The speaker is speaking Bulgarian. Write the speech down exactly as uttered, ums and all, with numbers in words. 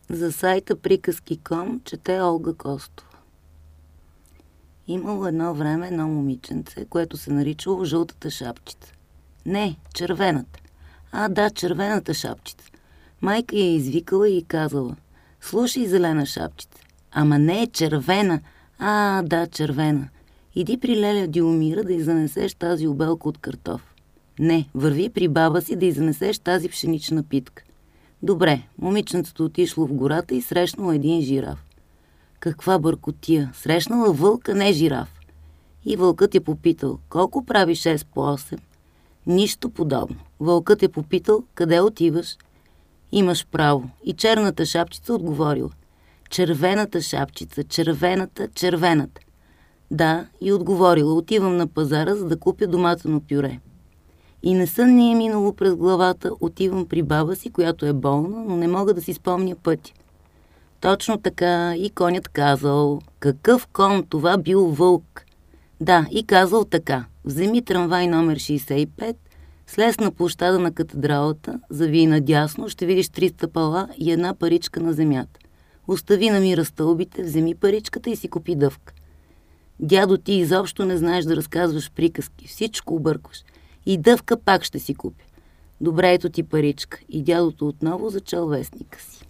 За сайта приказки точка ком чете Олга Костова. Имало едно време едно момиченце, което се наричало Жълтата шапчица. Не, червената. А, да, червената шапчица. Майка я извикала и казала: слушай, зелена шапчица. Ама не, червена. А, да, червена. Иди при Леля Дилмира да й занесеш тази обелка от картоф. Не, върви при баба си да й занесеш тази пшенична питка. Добре, момиченцето отишло в гората и срещнало един жираф. Каква бъркотия! Срещнала вълка, не жираф. И вълкът е попитал: колко прави шест по осем? Нищо подобно. Вълкът е попитал: къде отиваш? Имаш право. И черната шапчица отговорила: червената шапчица, червената, червената. Да, и отговорила: отивам на пазара, за да купя доматено пюре. И не сън ни е минало през главата: отивам при баба си, която е болна, но не мога да си спомня пътя. Точно така, и конят казал: какъв кон, това бил вълк. Да, и казал така: вземи трамвай номер шейсет и пет, слез на площада на катедралата, завий надясно, ще видиш три стъпала и една паричка на земята. Остави на мира стълбите, вземи паричката и си купи дъвка. Дядо, ти изобщо не знаеш да разказваш приказки, всичко объркваш. И дъвка пак ще си купя. Добре, ето ти паричка. И дядото отново зачел вестника си.